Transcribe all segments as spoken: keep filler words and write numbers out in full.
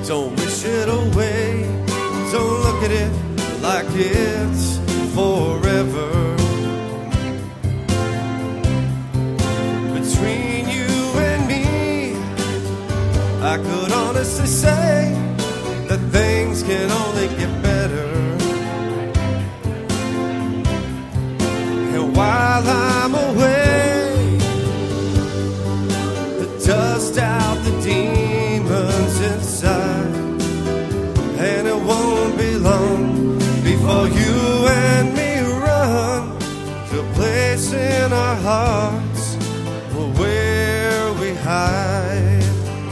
Don't wish it away. Don't look at it like it's forever. Between you and me, I could honestly say that things can only get better. And while I'm away, the dust out the demons inside, and it won't be long before you and me run to a place in our hearts where we hide.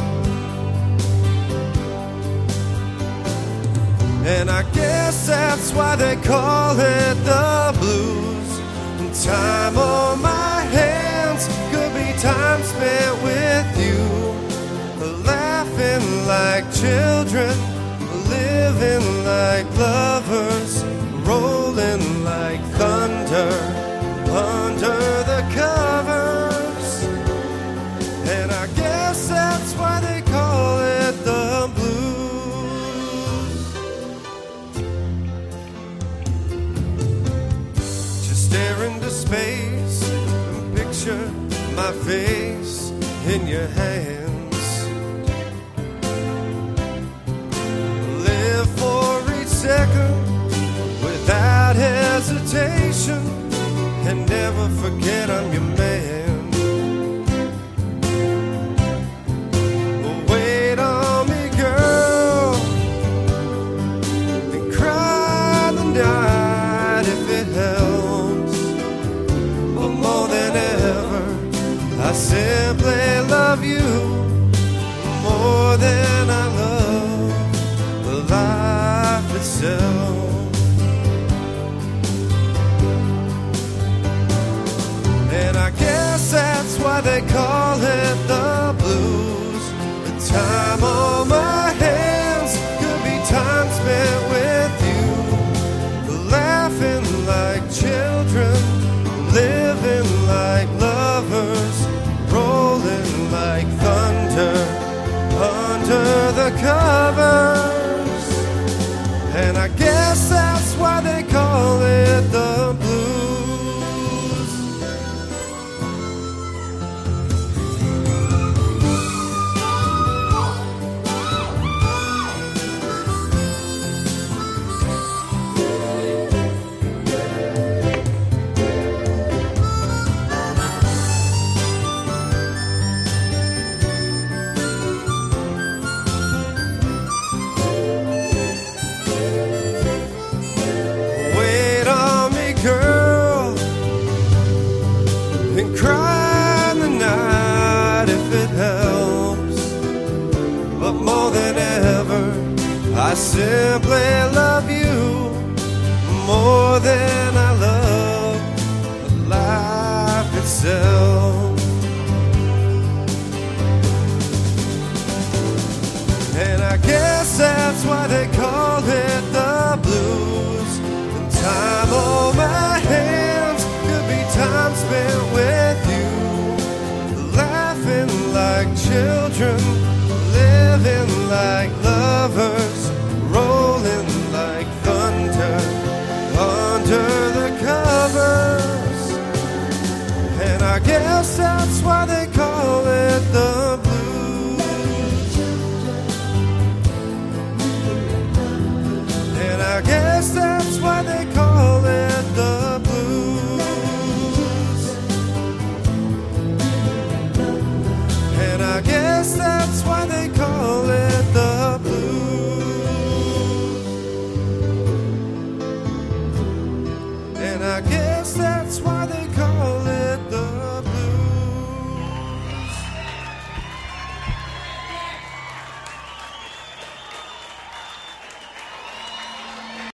And I guess that's why they call it the blues. And time on my hands could be time spent with you, laughing like children, living like lovers, rolling like thunder under the covers. And I guess that's why they call it the blues. Just stare into space and picture my face in your hands. Second, without hesitation, and never forget I'm your man. Wait on me, girl, and cry the night if it helps. But more than ever, I simply love you more than I love the life itself. And I guess that's why they call it the blues. The time on my hands could be time spent with you, laughing like children, living like lovers, rolling like thunder under the covers. And I guess that's why they call it the blues. Girl, and cry in the night if it helps. But more than ever, I simply love you more than I love life itself. And I guess that's why they call it the blues. Time on my hands could be time spent with you, laughing like children, living like lovers, rolling like thunder under the covers. And I guess that's why they call it the blues. And I guess that's why they call it the blues. And I guess that's why they call it the blues. And I guess